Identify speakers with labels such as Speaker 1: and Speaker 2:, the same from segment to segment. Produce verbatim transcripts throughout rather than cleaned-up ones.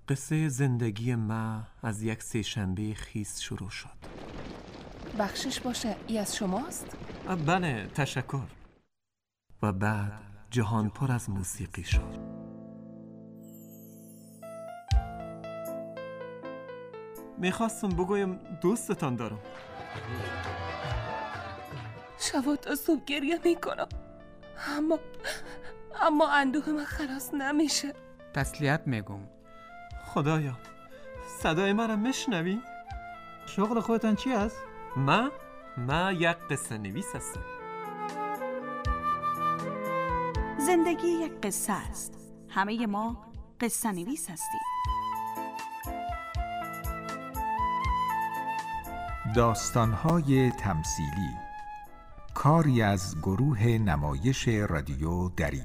Speaker 1: قصه زندگی ما از یک سه‌شنبه خیس شروع شد.
Speaker 2: بخشش باشه، ای از شماست؟
Speaker 1: بله، تشکر. و بعد جهان پر از موسیقی شد. میخواستم بگویم دوستتان دارم.
Speaker 2: شبا تا صبح گریه میکنم، اما اما اندوه من خلاص نمیشه.
Speaker 3: تسلیت میگم.
Speaker 1: خدایا، صدای من را میشنوی؟
Speaker 3: شغل خودتان چی است؟
Speaker 1: ما ما یک قصه نویس هستم.
Speaker 4: زندگی یک قصه است. همه ما قصه نویس هستیم.
Speaker 5: داستان‌های تمثیلی، کاری از گروه نمایش رادیو دری.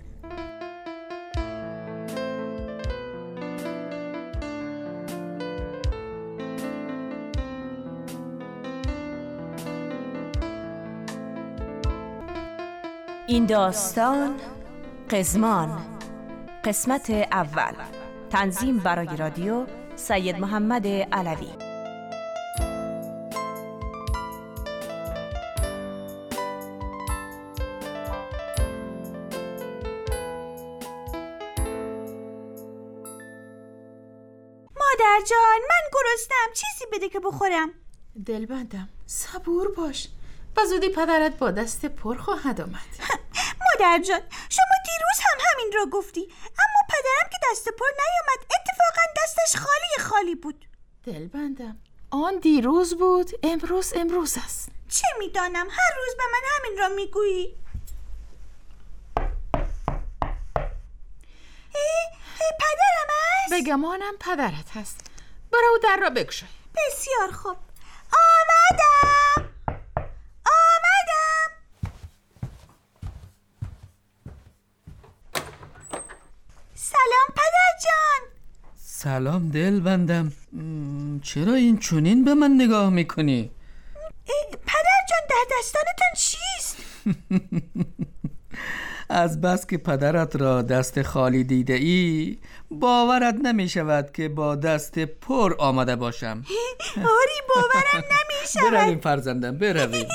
Speaker 6: این داستان قزمان، قسمت اول. تنظیم برای رادیو سید محمد علوی.
Speaker 4: مادر جان، من گرسنم، چیزی بده که بخورم.
Speaker 7: دلبندم، صبور باش، با زودی پدرت با دست پر خواهد آمد.
Speaker 4: مادر جان، شما دیروز هم همین را گفتی، اما پدرم که دست پر نیامد، اتفاقا دستش خالی خالی بود.
Speaker 7: دلبندم، آن دیروز بود، امروز امروز است.
Speaker 4: چه میدانم، هر روز به من همین را میگویی. پدرم است؟
Speaker 7: بگمانم پدرت هست. برو در را بگشای.
Speaker 4: بسیار خوب. آمدم آمدم سلام پدر جان.
Speaker 3: سلام دلبندم. چرا این چونین به من نگاه میکنی؟
Speaker 4: پدر جان، در دستانتان چیست؟
Speaker 3: از بس که پدرت را دست خالی دیده ای، باورت نمی شود که با دست پر آمده باشم.
Speaker 4: آری، باورم نمی شود.
Speaker 3: برویم فرزندم، برویم.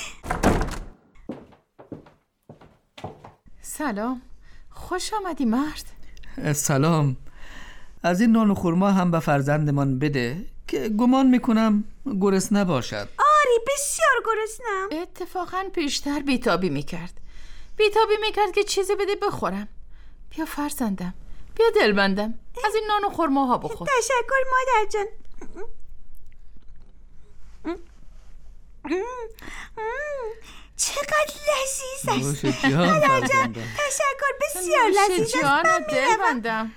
Speaker 7: سلام، خوش آمدی مرد.
Speaker 3: سلام. از این نان و خورما هم به فرزندمان بده که گمان میکنم گرسنه باشد.
Speaker 4: آری، بسیار گرسنم.
Speaker 7: اتفاقا پیشتر بیتابی میکرد بیتابی میکرد که چیزی بده بخورم. بیا فرزندم، بیا دلبندم، از این نان و خرماها بخور.
Speaker 4: تشکر مادر جان. چقدر لذیذ است.
Speaker 3: نوش جان فرزندم.
Speaker 4: تشکر، بسیار لذیذ است.
Speaker 7: نوش جان دلبندم.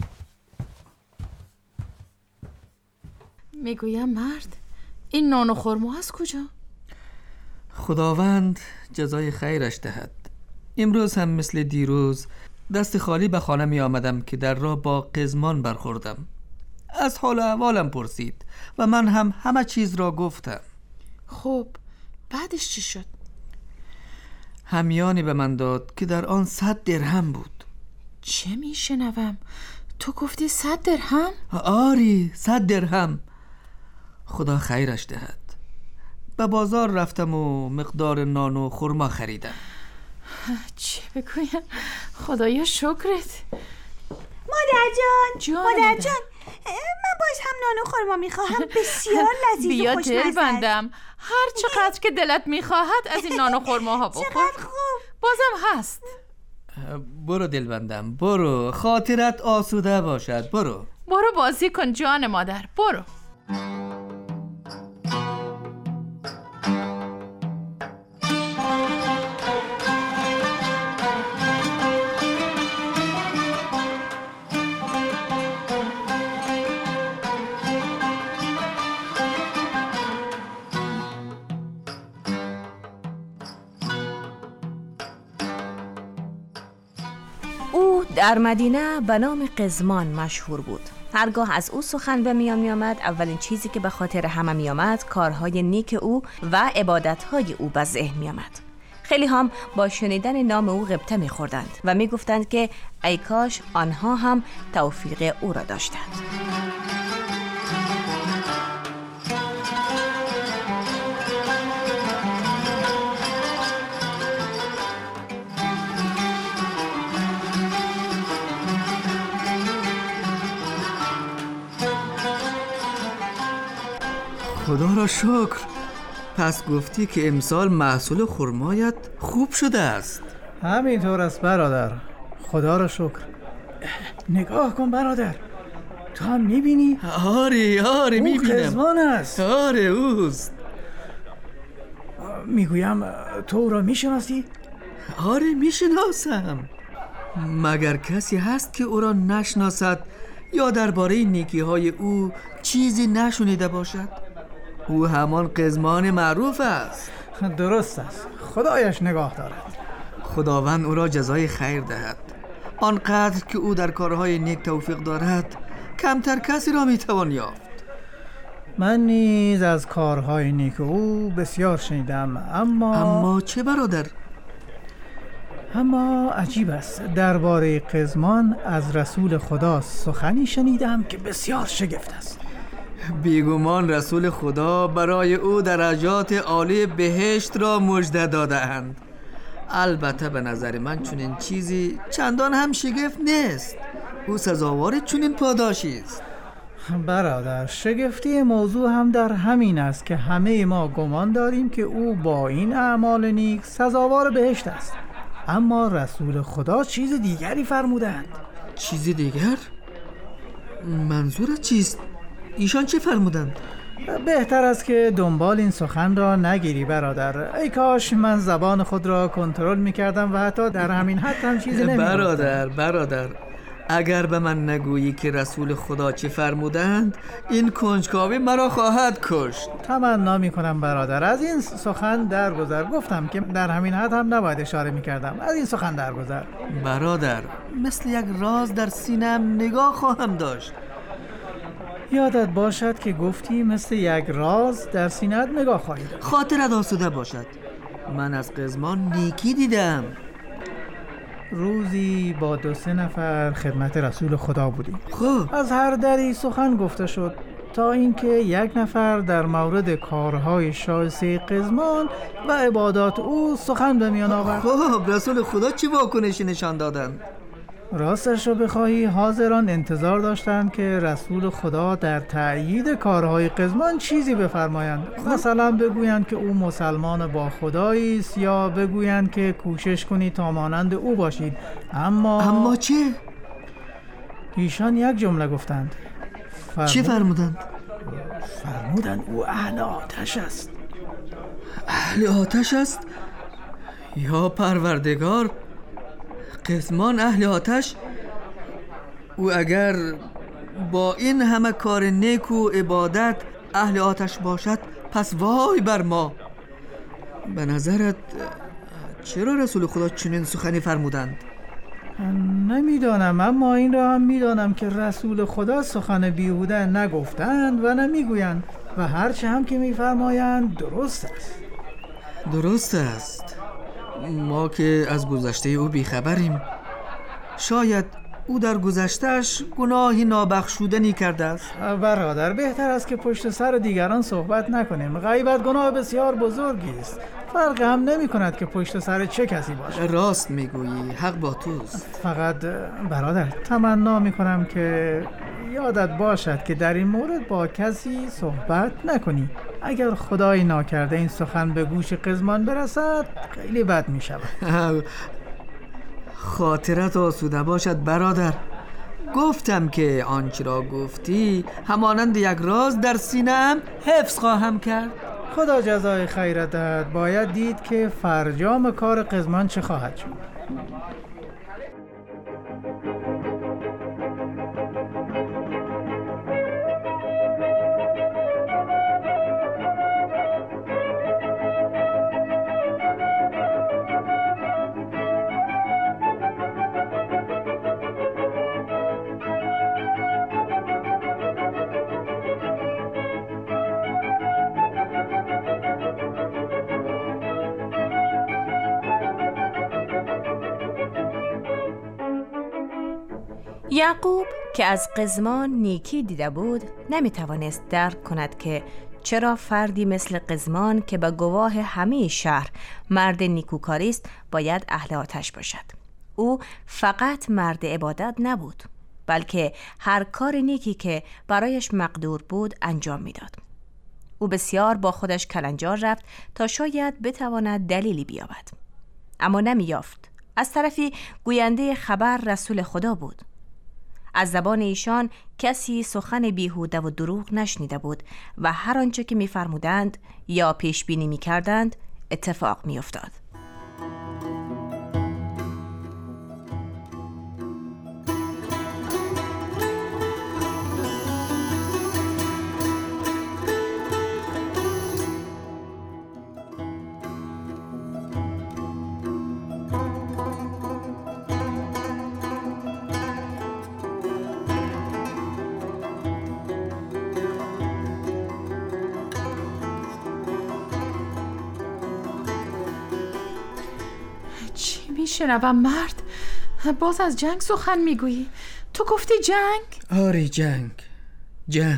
Speaker 7: میگویم مرد، این نان و خرما از کجا؟
Speaker 3: خداوند جزای خیرش دهد. امروز هم مثل دیروز دست خالی به خانه می آمدم که در راه با قزمان برخوردم. از حال احوالم پرسید و من هم همه چیز را گفتم.
Speaker 7: خب بعدش چی شد؟
Speaker 3: همیانی به من داد که در آن صد درهم بود.
Speaker 7: چه می شنوم؟ تو گفتی صد درهم؟
Speaker 3: آری، صد درهم. خدا خیرش دهد. به بازار رفتم و مقدار نان و خرما خریدم.
Speaker 7: چه بگویم، خدایا شکرت.
Speaker 4: مادر جان،
Speaker 7: جان
Speaker 4: مادر
Speaker 7: مادر.
Speaker 4: جان، من باز هم نان و خرما میخواهم. بسیار لذیذ و خوشمزه.
Speaker 7: بیا دلبندم، هر چقدر که دلت میخواهد از این نان و خرماها بخور.
Speaker 4: چقدر خوب.
Speaker 7: بازم هست.
Speaker 3: برو دلبندم، برو، خاطرت آسوده باشد. برو
Speaker 7: برو بازی کن جان مادر، برو.
Speaker 6: او در مدینه به نام قزمان مشهور بود. هرگاه از او سخن به میان می آمد، اولین چیزی که به خاطر همه می آمد کارهای نیک او و عبادتهای او به ذهن می آمد. خیلی هم با شنیدن نام او غبطه می‌خوردند و می‌گفتند که ای کاش آنها هم توفیق او را داشتند.
Speaker 3: خدا را شکر. پس گفتی که امسال محصول خرمایت خوب شده است.
Speaker 8: همینطور است برادر، خدا را شکر. نگاه کن برادر، تو هم میبینی؟
Speaker 3: آره آره میبینم.
Speaker 8: او قزمان است.
Speaker 3: آره اوست.
Speaker 8: میگویم تو او را میشناسی؟
Speaker 3: آره میشناسم. مگر کسی هست که او را نشناسد یا درباره نیکی‌های او چیزی نشنیده باشد؟ او همان قزمان معروف است.
Speaker 8: درست است، خدایش نگاه دارد.
Speaker 3: خداوند او را جزای خیر دهد. آنقدر که او در کارهای نیک توفیق دارد کمتر کسی را میتوان یافت.
Speaker 8: من نیز از کارهای نیک او بسیار شنیدم، اما
Speaker 3: اما چه برادر؟
Speaker 8: اما عجیب است، درباره قزمان از رسول خدا سخنی شنیدم که بسیار شگفت است.
Speaker 3: بیگمان رسول خدا برای او درجات عالی بهشت را مژده داده‌اند. البته به نظر من چنین چیزی چندان هم شگفت نیست. او سزاوار چنین پاداشی است.
Speaker 8: برادر، شگفتی موضوع هم در همین است که همه ما گمان داریم که او با این اعمال نیک سزاوار بهشت است، اما رسول خدا چیز دیگری فرمودند.
Speaker 3: چیز دیگر؟ منظورت چیست؟ ایشان چه فرمودند؟
Speaker 8: بهتر است که دنبال این سخن را نگیری برادر. ای کاش من زبان خود را کنترل می‌کردم و حتی در همین حد هم چیزی نمی‌گفتم.
Speaker 3: برادر برادر اگر به من نگویی که رسول خدا چه فرمودند، این کنجکاوی مرا خواهد کشت.
Speaker 8: تمنا می‌کنم برادر از این سخن درگذر. گفتم که در همین حد هم نباید اشاره می‌کردم. از این سخن درگذر.
Speaker 3: برادر، مثل یک راز در سینه‌ام نگاه خواهم داشت.
Speaker 8: یادت باشد که گفتی مثل یک راز در سینه‌ات نگاه خواهی داشت.
Speaker 3: خاطرت آسوده باشد. من از قزمان نیکی دیدم.
Speaker 8: روزی با دو سه نفر خدمت رسول خدا بودیم.
Speaker 3: خب
Speaker 8: از هر دری سخن گفته شد تا اینکه یک نفر در مورد کارهای شایسته قزمان و عبادات او سخن به میان آورد.
Speaker 3: خب رسول خدا چه واکنشی نشان دادند؟
Speaker 8: راستش رو بخواهی حاضران انتظار داشتند که رسول خدا در تأیید کارهای قزمان چیزی بفرمایند. مثلا بگویند که او مسلمان با خدایی است یا بگویند که کوشش کنید تا مانند او باشید. اما
Speaker 3: اما چه؟
Speaker 8: ایشان یک جمله گفتند.
Speaker 3: فرمود... چه فرمودند؟
Speaker 8: فرمودند او اهل آتش است.
Speaker 3: اهل آتش است؟ یا پروردگار، قزمان اهل آتش؟ او اگر با این همه کار نیک و عبادت اهل آتش باشد، پس وای بر ما. به نظرت چرا رسول خدا چنین سخنی فرمودند؟
Speaker 8: نمیدانم، اما این را هم میدانم که رسول خدا سخن بیهوده نگفتند و نمیگویند و هرچه هم که میفرمایند درست است.
Speaker 3: درست است. ما که از گذشته او بیخبریم. شاید او در گذشتهش گناهی نابخشودنی کرده است.
Speaker 8: برادر، بهتر است که پشت سر دیگران صحبت نکنیم. غیبت گناه بسیار بزرگی است. فرق هم نمی کند که پشت سر چه کسی باشه.
Speaker 3: راست میگویی، حق با توست.
Speaker 8: فقط برادر تمنا میکنم که یادت باشد که در این مورد با کسی صحبت نکنی. اگر خدای ناکرده این سخن به گوش قزمان برسد خیلی بد می شود.
Speaker 3: خاطرت آسوده باشد برادر. گفتم که آنچه را گفتی همانند یک راز در سینه‌ام حفظ خواهم کرد.
Speaker 8: خدا جزای خیرت دهد. باید دید که فرجام کار قزمان چه خواهد شد.
Speaker 6: یعقوب که از قزمان نیکی دیده بود نمی توانست درک کند که چرا فردی مثل قزمان که به گواه همه شهر مرد نیکوکاری است باید اهل آتش باشد. او فقط مرد عبادت نبود، بلکه هر کار نیکی که برایش مقدور بود انجام میداد. او بسیار با خودش کلنجار رفت تا شاید بتواند دلیلی بیابد، اما نمی یافت. از طرفی گوینده خبر رسول خدا بود. از زبان ایشان کسی سخن بیهوده و دروغ نشنیده بود و هر آنچه که می‌فرمودند یا پیش بینی می‌کردند اتفاق می‌افتاد.
Speaker 7: میشنوم مرد، باز از جنگ سخن میگویی. تو گفتی جنگ؟
Speaker 3: آره جنگ، جنگ.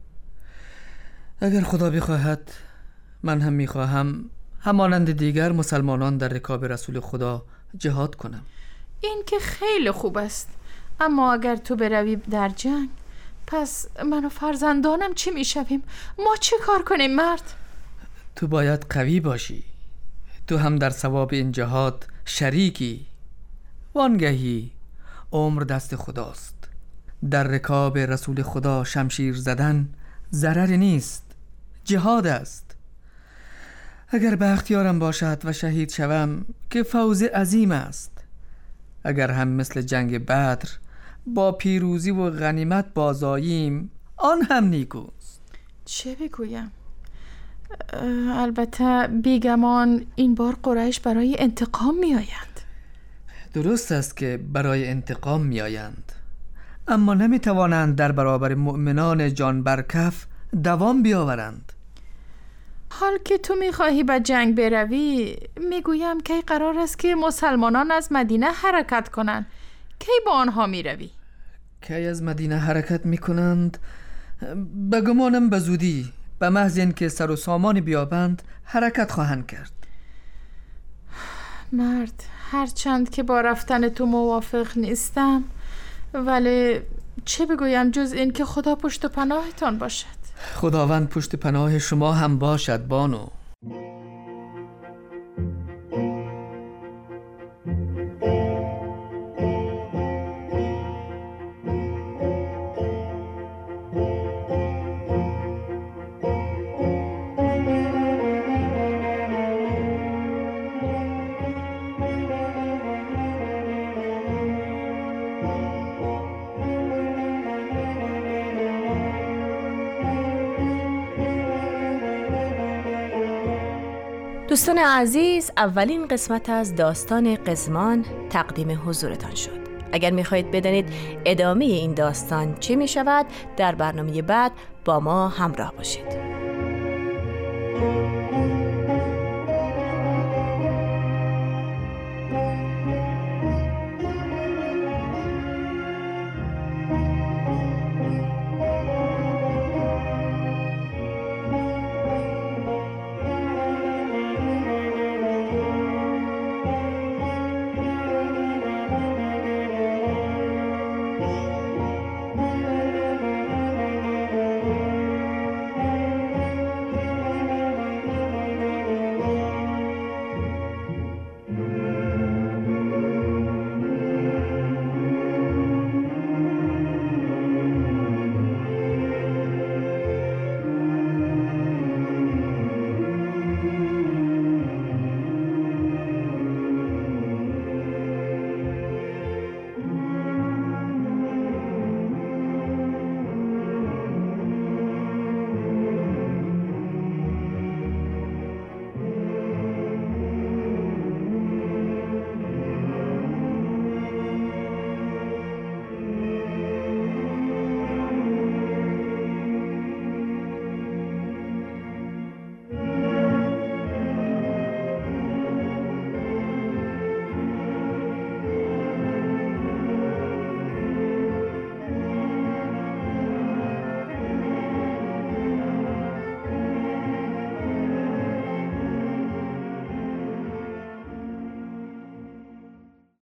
Speaker 3: اگر خدا بخواهد من هم میخواهم همانند دیگر مسلمانان در رکاب رسول خدا جهاد کنم.
Speaker 7: این که خیلی خوب است، اما اگر تو بروی در جنگ، پس من و فرزندانم چی میشویم؟ ما چه کار کنیم مرد؟
Speaker 3: تو باید قوی باشی. تو هم در ثواب این جهاد شریکی. وانگهی عمر دست خداست. در رکاب رسول خدا شمشیر زدن ضرری نیست، جهاد است. اگر به اختیارم باشد و شهید شوم که فوز عظیم است. اگر هم مثل جنگ بدر با پیروزی و غنیمت بازآییم آن هم نیکوست.
Speaker 7: چه بگویم؟ البته بیگمان این بار قریش برای انتقام می آیند.
Speaker 3: درست است که برای انتقام می آیند، اما نمی توانند در برابر مؤمنان جان برکف دوام بیاورند.
Speaker 7: حال که تو می خواهی به جنگ بروی، می گویم که قرار است که مسلمانان از مدینه حرکت کنند. کی با آنها می روی؟
Speaker 3: کی از مدینه حرکت می کنند؟ بگمانم به زودی، به محض این که سر و سامان بیابند حرکت خواهند کرد.
Speaker 7: مرد، هرچند که با رفتن تو موافق نیستم، ولی چه بگویم جز این که خدا پشت و پناهتان باشد.
Speaker 3: خداوند پشت پناه شما هم باشد بانو.
Speaker 6: دوستان عزیز، اولین قسمت از داستان قزمان تقدیم حضورتان شد. اگر میخواهید بدانید ادامه این داستان چه میشود، در برنامه بعد با ما همراه باشید.